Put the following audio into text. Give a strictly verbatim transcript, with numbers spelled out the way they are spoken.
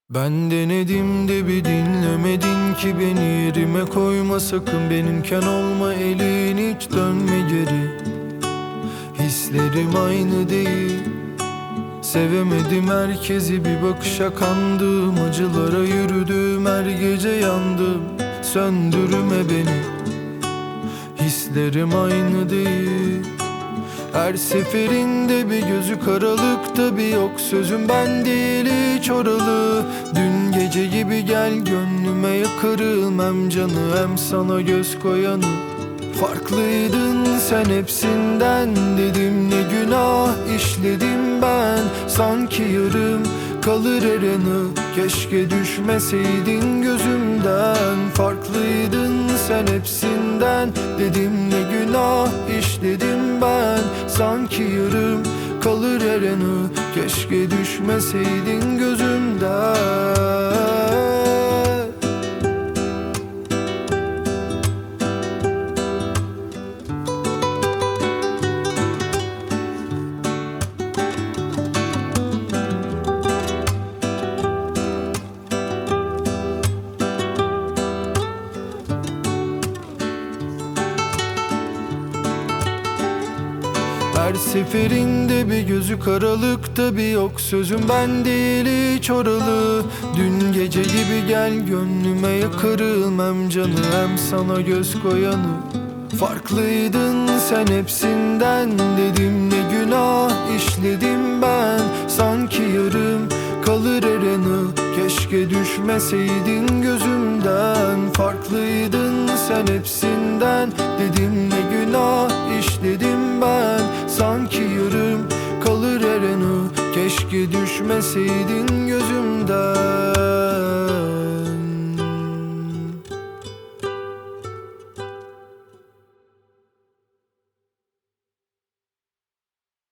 Ben denedim de bir dinlemedin ki beni, yerime koyma sakın, benimken olma, elin hiç dönme geri. Hislerim aynı değil, sevemedim herkesi, bir bakışa kandım, acılara yürüdüm, her gece yandım. Söndürme beni, hislerim aynı değil. Her seferinde bir gözü karalıkta, bir yok sözüm ben değil hiç oralı. Dün gece gibi gel gönlüme yakarım, hem canı hem sana göz koyanı. Farklıydın sen hepsinden, dedim ne günah işledim ben. Sanki yarım kalır her anı, keşke düşmeseydin gözümden. Farklıydın sen hepsinden, dedim ne günah işledim ben. Sanki yarım kalır her anı, keşke düşmeseydin gözümden. Her seferinde bir gözü karalıkta, bir yok sözüm ben değil hiç oralı. Dün gece gibi gel gönlüme yakarım, hem canı hem sana göz koyanı. Farklıydın sen hepsinden, dedim ne günah işledim ben. Sanki yarım kalır her anı, keşke düşmeseydin gözümden. Farklıydın sen hepsinden, dedim ne günah işledim ben. Sanki yarım kalır her anı, keşke düşmeseydin gözümden.